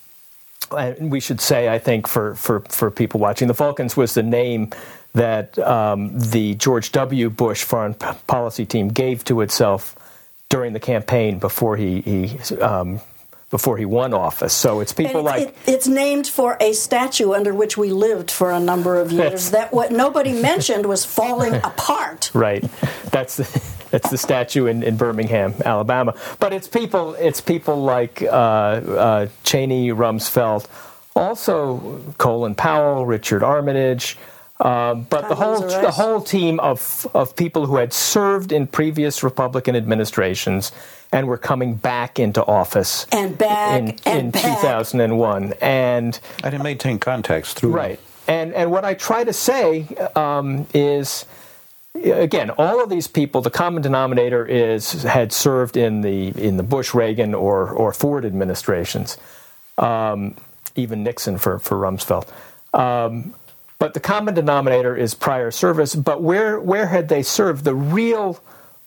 we should say, I think, for, for, for people watching, the Vulcans was the name that um, the George W. Bush foreign policy team gave to itself during the campaign before he, he um, before he won office. So it's people and like... It, it's named for a statue under which we lived for a number of years. That what nobody mentioned was falling apart. Right. That's the, that's the statue in, in Birmingham, Alabama. But it's people it's people like uh, uh, Cheney, Rumsfeld, also Colin Powell, Richard Armitage, um, but the whole the whole team of of people who had served in previous Republican administrations and were coming back into office and back in, and in back. two thousand one, and I didn't maintain contacts through right. And and what I try to say um, is, again, all of these people, the common denominator is had served in the in the Bush, Reagan, or or Ford administrations, um, even Nixon for for Rumsfeld. Um, but the common denominator is prior service. But where where had they served? The real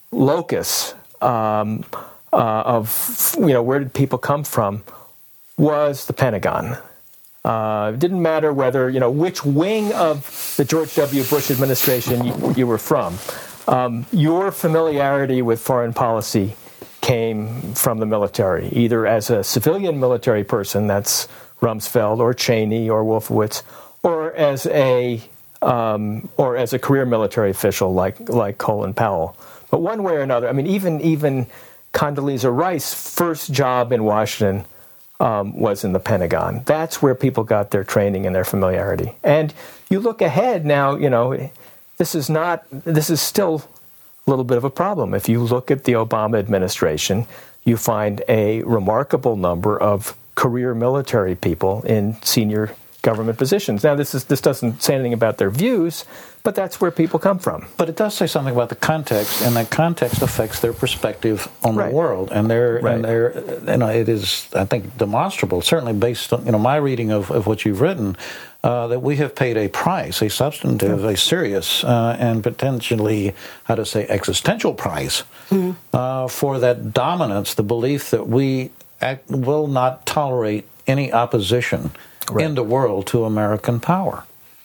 locus um, uh, of you know where did people come from was the Pentagon. Uh, it didn't matter whether, you know, which wing of the George W. Bush administration you, you were from. Um, your familiarity with foreign policy came from the military, either as a civilian military person, that's Rumsfeld or Cheney or Wolfowitz, or as a um, or as a career military official like like Colin Powell. But one way or another, I mean, even even Condoleezza Rice's first job in Washington Um, was in the Pentagon. That's where people got their training and their familiarity. And you look ahead now, you know, this is not, this is still a little bit of a problem. If you look at the Obama administration, you find a remarkable number of career military people in senior government positions. Now, this is this doesn't say anything about their views, but that's where people come from. But it does say something about the context, and that context affects their perspective on right. the world. And they're, right. and they're, you know, it is, I think, demonstrable, certainly based on, you know, my reading of, of what you've written, uh, that we have paid a price, a substantive, a serious, uh, and potentially, how to say, existential price mm-hmm. uh, for that dominance, the belief that we act, will not tolerate any opposition right. in the world to American power.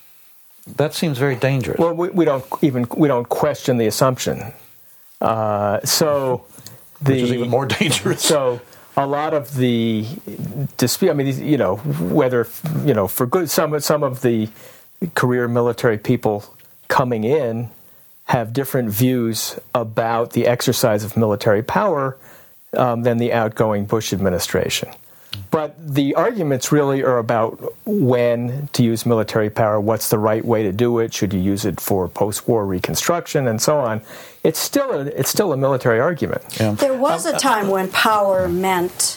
That seems very dangerous. Well, we, we don't even we don't question the assumption. Uh, so, the, which is even more dangerous. So, a lot of the dispute. I mean, you know, whether you know for good, some some of the career military people coming in have different views about the exercise of military power um, than the outgoing Bush administration. But the arguments really are about when to use military power, what's the right way to do it, should you use it for post-war reconstruction, and so on. It's still a, it's still a military argument. Yeah. There was a time when power meant,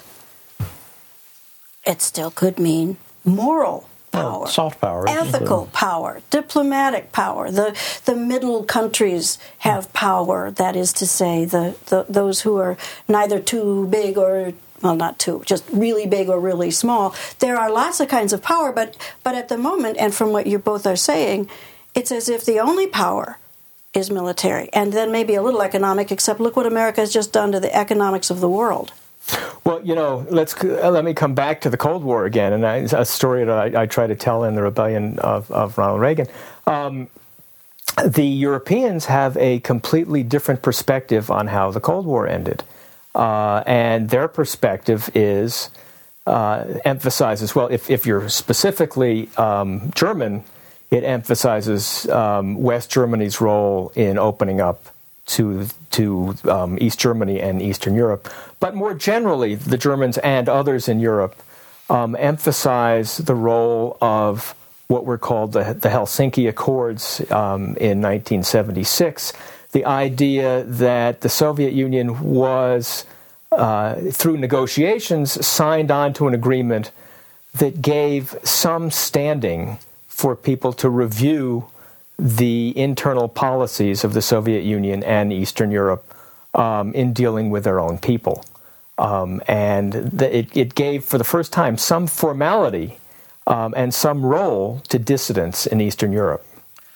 it still could mean moral power, oh, soft power, ethical power, diplomatic power. The the middle countries have power, that is to say, the, the those who are neither too big or well, not too, just really big or really small. There are lots of kinds of power, but but at the moment, and from what you both are saying, it's as if the only power is military, and then maybe a little economic, except look what America has just done to the economics of the world. Well, you know, let's uh, let me come back to the Cold War again, and I, a story that I, I try to tell in The Rebellion of, of Ronald Reagan. Um, the Europeans have a completely different perspective on how the Cold War ended. Uh, and their perspective is uh, emphasizes, well, if, if you're specifically um, German, it emphasizes um, West Germany's role in opening up to to um, East Germany and Eastern Europe. But more generally, the Germans and others in Europe um, emphasize the role of what were called the, the Helsinki Accords um, in nineteen seventy-six. The idea that the Soviet Union was, uh, through negotiations, signed on to an agreement that gave some standing for people to review the internal policies of the Soviet Union and Eastern Europe um, in dealing with their own people. Um, and the, it, it gave, for the first time, some formality um, and some role to dissidents in Eastern Europe.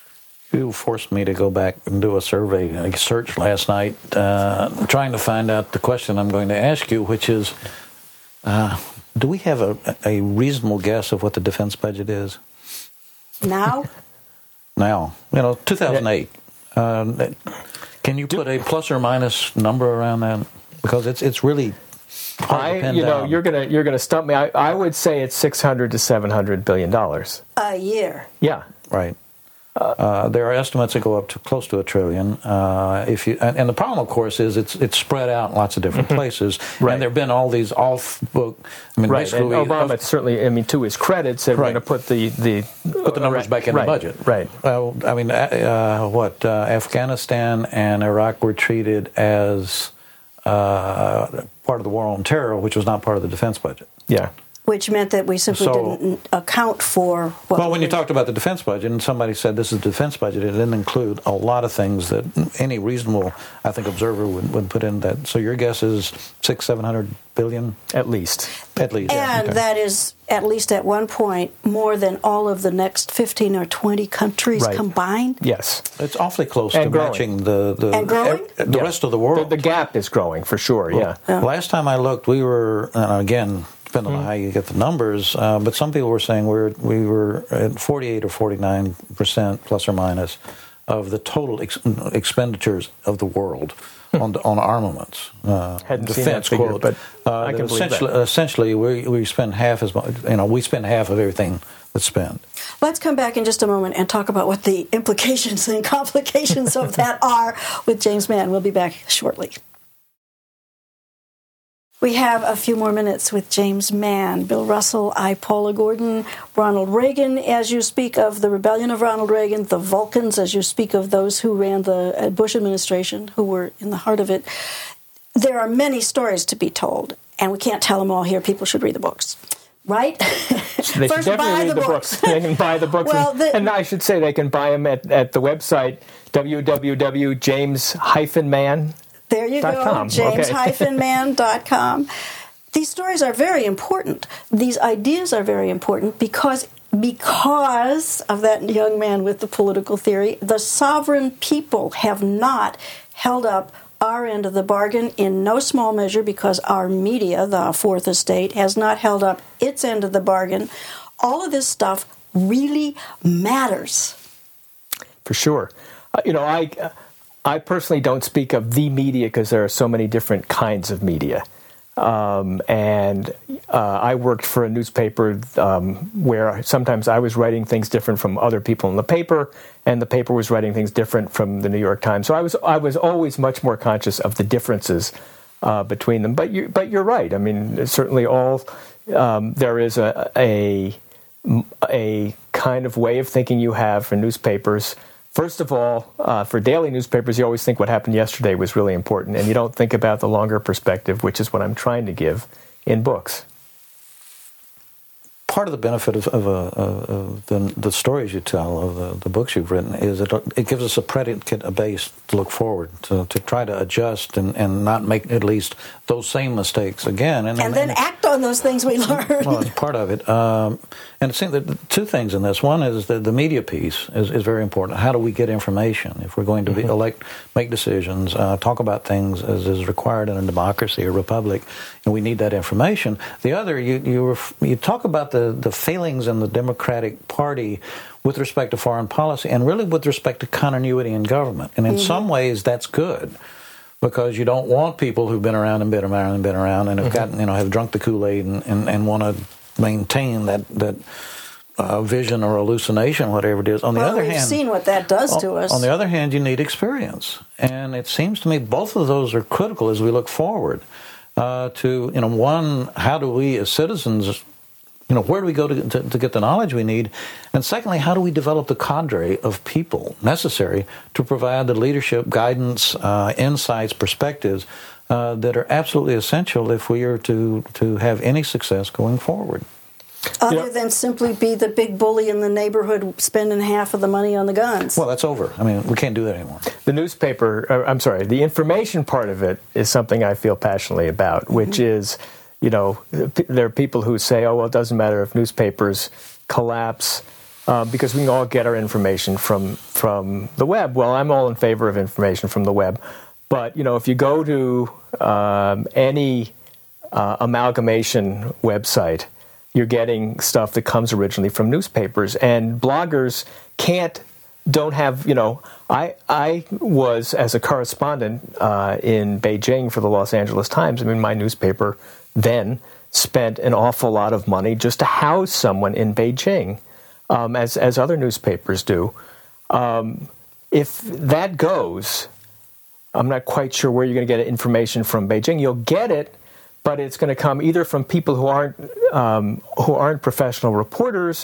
You forced me to go back and do a survey, a search last night, uh, trying to find out the question I'm going to ask you, which is, uh, do we have a, a reasonable guess of what the defense budget is? Now? Now. You know, two thousand eight. Uh, can you put a plus or minus number around that? Because it's it's really hard I, to pin you know, down. you're gonna you're gonna stump me. I, I would say it's six hundred to seven hundred billion dollars A year. Yeah, Right. Uh, there are estimates that go up to close to a trillion. Uh, if you and, and the problem, of course, is it's it's spread out in lots of different places. Right. And there have been all these off-book. I mean, right. basically, And Obama uh, certainly, I mean, to his credit, said Right. we're going to put the the put the numbers back in right. the budget. Right. Well, I mean, uh, uh, what uh, Afghanistan and Iraq were treated as uh, part of the war on terror, which was not part of the defense budget. Yeah. Which meant that we simply So- didn't account for what Well, when you was- talked about the defense budget, and somebody said this is the defense budget, it didn't include a lot of things that any reasonable, I think, observer would, would put in that. So your guess is six, seven hundred billion, At least. at least. And okay. that is, at least at one point, more than all of the next fifteen or twenty countries Right. combined. Yes. It's awfully close And to growing. matching the the, And growing? eh, the Yeah. rest of the The, world. the gap is growing for sure. Yeah. Yeah. Last time I looked, we were, and again, depending on how you get the numbers, uh, but some people were saying we were we were at forty-eight or forty-nine percent plus or minus of the total ex- expenditures of the world on on armaments. Uh, Hadn't seen that figure, quote, but uh, I can believe essentially, that. essentially we we spend half as much. You know, we spend half of everything that's spent. Let's come back in just a moment and talk about what the implications and complications of that are with James Mann. We'll be back shortly. We have a few more minutes with James Mann, Bill Russell, I, Paula Gordon, Ronald Reagan, as you speak of the rebellion of Ronald Reagan, the Vulcans, as you speak of those who ran the Bush administration, who were in the heart of it. There are many stories to be told, and we can't tell them all here. People should read the books. Right? They First, should definitely buy read the the books. books. They can buy the books. Well, and, the- and I should say they can buy them at, at the website, w w w dot james dash man. There you Dot go, com. james Okay. dash man dot com. These stories are very important. These ideas are very important because because of that young man with the political theory, the sovereign people have not held up our end of the bargain in no small measure because our media, the Fourth Estate, has not held up its end of the bargain. All of this stuff really matters. For sure. Uh, you know, I, I personally don't speak of the media because there are so many different kinds of media. Um, and uh, I worked for a newspaper um, where sometimes I was writing things different from other people in the paper, and the paper was writing things different from the New York Times. So I was I was always much more conscious of the differences uh, between them. But you but you're right. I mean, certainly all um, there is a, a a kind of way of thinking you have for newspapers. First of all, uh, for daily newspapers, you always think what happened yesterday was really important, and you don't think about the longer perspective, which is what I'm trying to give in books. Part of the benefit of, of, uh, of the, the stories you tell, of the, the books you've written, is it, it gives us a predicate, a base to look forward, to, to try to adjust and, and not make at least those same mistakes again. And, And then act on those things we learned. Well, it's part of it. Um, and it seems that two things in this. One is that the media piece is, is very important. How do we get information? If we're going to be, Mm-hmm. elect, make decisions, uh, talk about things as is required in a democracy or republic, and we need that information. The other, you you, ref, you talk about the, the failings in the Democratic Party with respect to foreign policy and really with respect to continuity in government. And in mm-hmm. some ways, that's good. Because you don't want people who've been around and been around and been around and have mm-hmm. gotten, you know, have drunk the Kool-Aid and, and, and want to maintain that that uh, vision or hallucination, whatever it is. On the well, other we've hand, seen what that does on, to us. On the other hand, you need experience, and it seems to me both of those are critical as we look forward uh, to, you know, one, how do we as citizens, you know, where do we go to, to, to get the knowledge we need? And secondly, how do we develop the cadre of people necessary to provide the leadership, guidance, uh, insights, perspectives uh, that are absolutely essential if we are to, to have any success going forward? Other you know, than simply be the big bully in the neighborhood spending half of the money on the guns. Well, that's over. I mean, we can't do that anymore. The newspaper, uh, I'm sorry, the information part of it is something I feel passionately about, which mm-hmm. is, you know, there are people who say, oh, well, it doesn't matter if newspapers collapse, uh, because we can all get our information from from the web. Well, I'm all in favor of information from the web, but you know, if you go to um, any uh, amalgamation website, you're getting stuff that comes originally from newspapers, and bloggers can't. Don't have, you know, I I was, as a correspondent uh, in Beijing for the Los Angeles Times, I mean, my newspaper then spent an awful lot of money just to house someone in Beijing, um, as, as other newspapers do. Um, if that goes, I'm not quite sure where you're going to get information from Beijing. You'll get it, but it's going to come either from people who aren't um, who aren't professional reporters,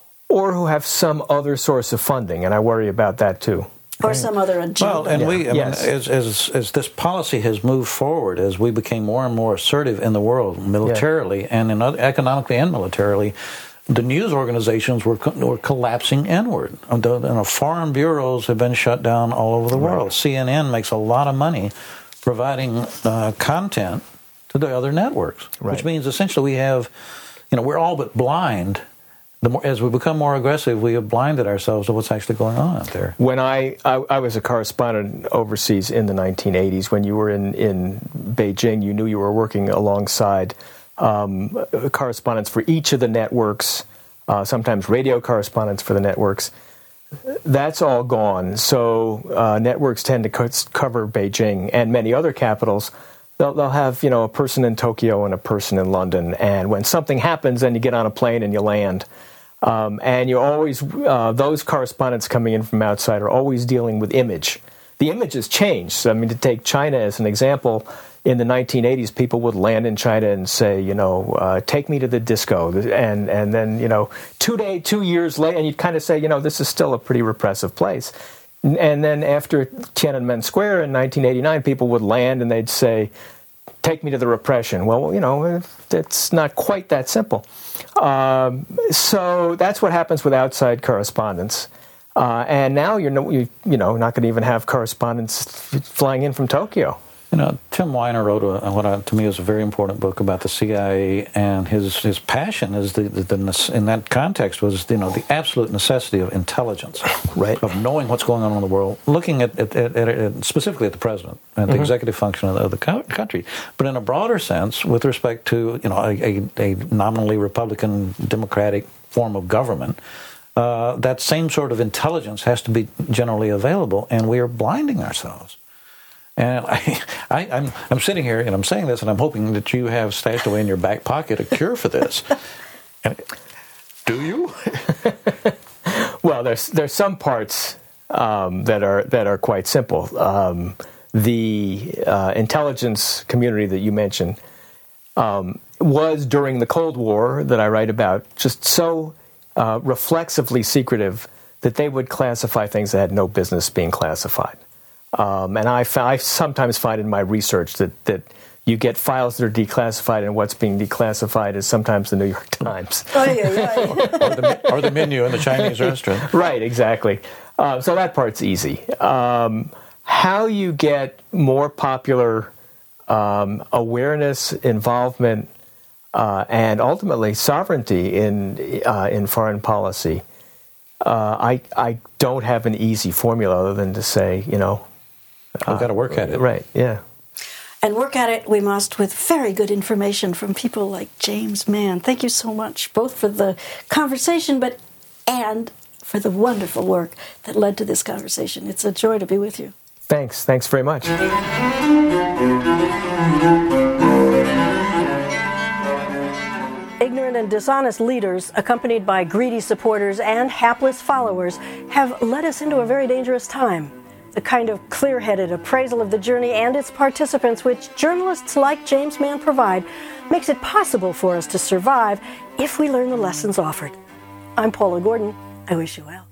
or who have some other source of funding, and I worry about that too. Or some other agenda. Well, and yeah. we, I yes. mean, as, as as this policy has moved forward, as we became more and more assertive in the world, militarily yeah. and in other, economically and militarily, the news organizations were were collapsing inward. And the, and the foreign bureaus have been shut down all over the world. Right. C N N makes a lot of money providing uh, content to the other networks, right. which means essentially we have, you know, we're all but blind. The more, as we become more aggressive, we have blinded ourselves to what's actually going on out there. When I, I, I was a correspondent overseas in the nineteen eighties, when you were in, in Beijing, you knew you were working alongside um, correspondents for each of the networks, uh, sometimes radio correspondents for the networks. That's all gone. So uh, networks tend to co- cover Beijing and many other capitals. They'll, they'll have, you know, a person in Tokyo and a person in London. And when something happens, then you get on a plane and you land. Um, and you always, uh, those correspondents coming in from outside are always dealing with image. The image has changed. So, I mean, to take China as an example, in the nineteen eighties, people would land in China and say, you know, uh, take me to the disco. And and then, you know, two day, two years later, and you'd kind of say, you know, this is still a pretty repressive place. And then after Tiananmen Square in nineteen eighty-nine, people would land and they'd say, take me to the repression. Well, you know, it's not quite that simple. Um, so that's what happens with outside correspondence. Uh, and now you're no, you, you know not going to even have correspondents flying in from Tokyo. You know, Tim Weiner wrote a, what I, to me is a very important book about the C I A, and his his passion is the, the, the in that context was, you know, the absolute necessity of intelligence, right, of knowing what's going on in the world, looking at, at, at, at specifically at the president and the mm-hmm. executive function of the, of the co- country, but in a broader sense with respect to, you know, a, a, a nominally Republican Democratic form of government. Uh, that same sort of intelligence has to be generally available, and we are blinding ourselves. And I, I, I'm, I'm sitting here and I'm saying this, and I'm hoping that you have stashed away in your back pocket a cure for this. And, do you? Well, there's there's some parts um, that are that are quite simple. Um, the uh, intelligence community that you mentioned um, was during the Cold War that I write about just so uh, reflexively secretive that they would classify things that had no business being classified. Um, and I, I sometimes find in my research that, that you get files that are declassified, and what's being declassified is sometimes the New York Times. Oh, yeah, yeah. or, the, or the menu in the Chinese restaurant. Right, exactly. Uh, so that part's easy. Um, how you get more popular um, awareness, involvement, uh, and ultimately sovereignty in uh, in foreign policy, uh, I I don't have an easy formula other than to say, you know, We've got to work at it. Right, yeah. And work at it we must with very good information from people like James Mann. Thank you so much, both for the conversation but and for the wonderful work that led to this conversation. It's a joy to be with you. Thanks. Thanks very much. Ignorant and dishonest leaders, accompanied by greedy supporters and hapless followers, have led us into a very dangerous time. The kind of clear-headed appraisal of the journey and its participants which journalists like James Mann provide makes it possible for us to survive if we learn the lessons offered. I'm Paula Gordon. I wish you well.